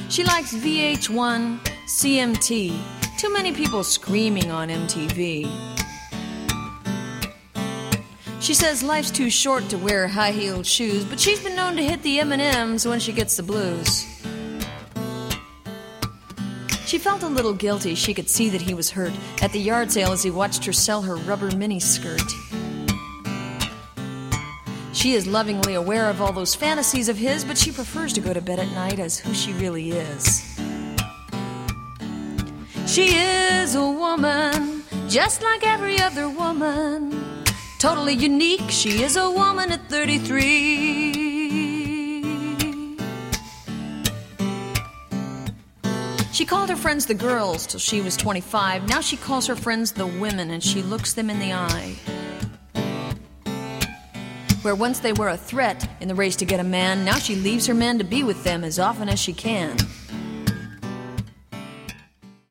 She likes VH1, CMT, too many people screaming on MTV. She says life's too short to wear high-heeled shoes, but she's been known to hit the M&Ms when she gets the blues. She felt a little guilty. She could see that he was hurt at the yard sale as he watched her sell her rubber miniskirt. She is lovingly aware of all those fantasies of his, but she prefers to go to bed at night as who she really is. She is a woman, just like every other woman. Totally unique, she is a woman at 33. She called her friends the girls till she was 25. Now she calls her friends the women, and she looks them in the eye. Where once they were a threat in the race to get a man, now she leaves her men to be with them as often as she can.